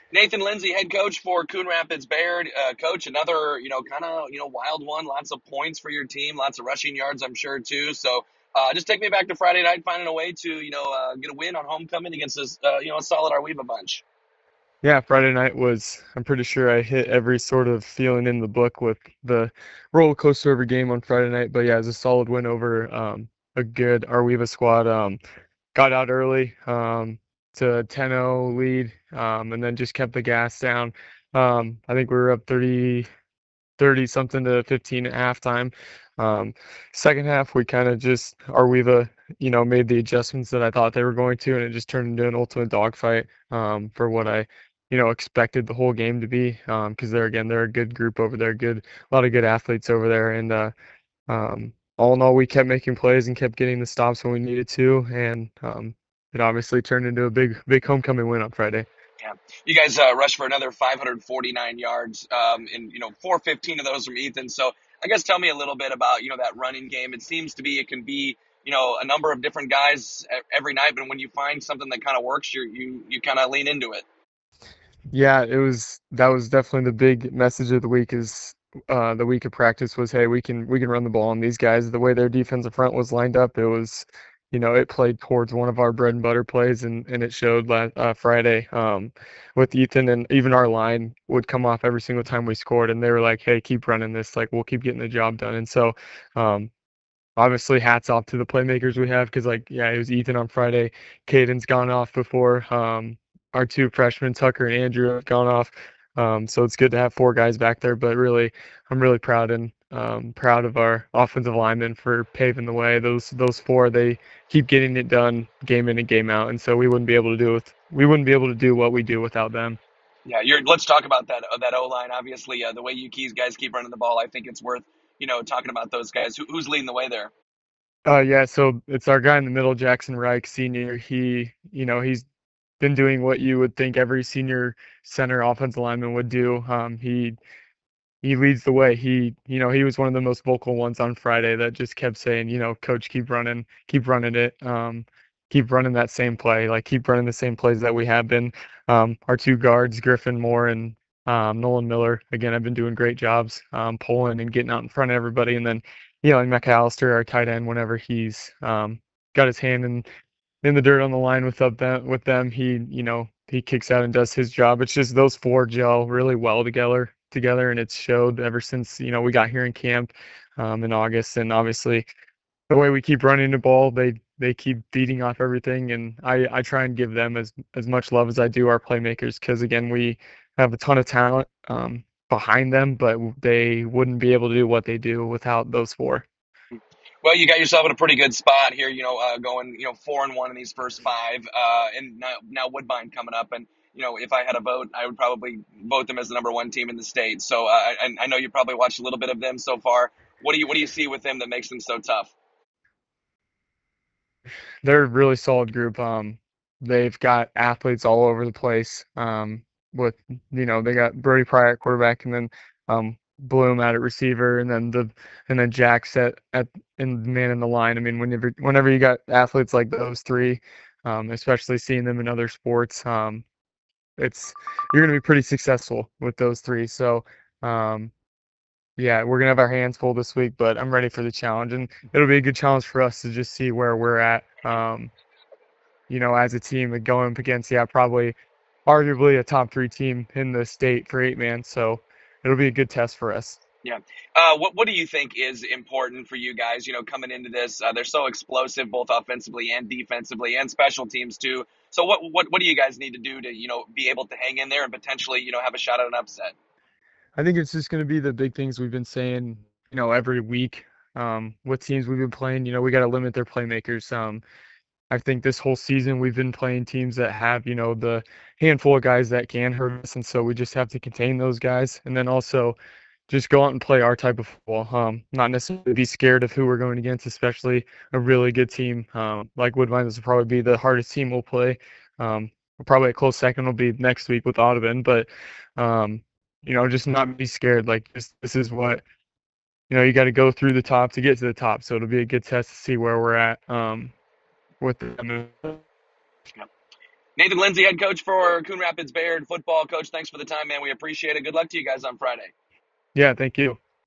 Nathan Lindsay, head coach for Coon Rapids Bayard. Coach, another kind of wild one. Lots of points for your team, lots of rushing yards, I'm sure too. So just take me back to Friday night, finding a way to get a win on homecoming against this a solid Arweva bunch. Yeah, Friday night was, I'm pretty sure I hit every sort of feeling in the book with the roller coaster of a game on Friday night. But yeah, it was a solid win over a good Arweva squad. Got out early to 10-0 lead, and then just kept the gas down. I think we were up 30 something to 15 at halftime. Um, Second half, we kind of just, Arweva, made the adjustments that I thought they were going to, and it just turned into an ultimate dogfight for what I expected the whole game to be. Because they're a good group over there, a lot of good athletes over there, and all in all, we kept making plays and kept getting the stops when we needed to, and it obviously turned into a big homecoming win on Friday. Yeah, you guys rushed for another 549 yards, and 415 of those from Ethan. So I guess tell me a little bit about that running game. It seems to be it can be a number of different guys every night, but when you find something that kind of works, you kind of lean into it. Yeah, that was definitely the big message of the week is the week of practice was, hey, we can run the ball on these guys. The way their defensive front was lined up, it was, it played towards one of our bread and butter plays, and it showed last Friday with Ethan, and even our line would come off every single time we scored, and they were like, hey, keep running this, like we'll keep getting the job done. And so um obviously hats off to the playmakers we have, because like, yeah, it was Ethan on Friday. Caden's gone off before. Our two freshmen, Tucker and Andrew, have gone off. So it's good to have four guys back there. But really, I'm really proud and proud of our offensive linemen for paving the way. Those four, they keep getting it done game in and game out, and so we wouldn't be able to do what we do without them. Yeah, let's talk about that O line. Obviously, the way you guys keep running the ball, I think it's worth talking about those guys. Who's leading the way there? Yeah, so it's our guy in the middle, Jackson Reich, senior. He's been doing what you would think every senior center offensive lineman would do. He leads the way. He was one of the most vocal ones on Friday that just kept saying, coach, keep running it, keep running that same play, like keep running the same plays that we have been. Our two guards, Griffin Moore and Nolan Miller, again, have been doing great jobs, pulling and getting out in front of everybody. And then, and McAllister, our tight end, whenever he's got his hand in the dirt on the line with them, he kicks out and does his job. It's just those four gel really well together, and it's showed ever since we got here in camp in August. And obviously the way we keep running the ball, they keep feeding off everything, and I try and give them as much love as I do our playmakers, because again, we have a ton of talent behind them, but they wouldn't be able to do what they do without those four. Well, you got yourself in a pretty good spot here. Going 4-1 in these first five, and now Woodbine coming up. And if I had a vote, I would probably vote them as the number one team in the state. So I know you probably watched a little bit of them so far. What do you see with them that makes them so tough? They're a really solid group. They've got athletes all over the place. With they got Brody Pryor at quarterback, and then Bloom out at receiver, and then Jack's at in man in the line. I mean, whenever you got athletes like those three, especially seeing them in other sports, it's you're gonna be pretty successful with those three. So. Um, yeah, we're gonna have our hands full this week, but I'm ready for the challenge, and it'll be a good challenge for us to just see where we're at. As a team and going up against, yeah, probably arguably a top three team in the state for 8 man. So it'll be a good test for us. Yeah. What do you think is important for you guys? Coming into this, they're so explosive, both offensively and defensively, and special teams too. So what do you guys need to do to be able to hang in there and potentially have a shot at an upset? I think it's just going to be the big things we've been saying, every week with teams we've been playing. We got to limit their playmakers. I think this whole season we've been playing teams that have, the handful of guys that can hurt us, and so we just have to contain those guys, and then also just go out and play our type of football. Not necessarily be scared of who we're going against, especially a really good team like Woodbine. This will probably be the hardest team we'll play. Probably a close second will be next week with Audubon, but um, just not be scared. Like this is what you got to go through the top to get to the top. So it'll be a good test to see where we're at with them. Nathan Lindsay, head coach for Coon Rapids Bayard football. Coach, thanks for the time, man. We appreciate it. Good luck to you guys on Friday. Yeah, thank you.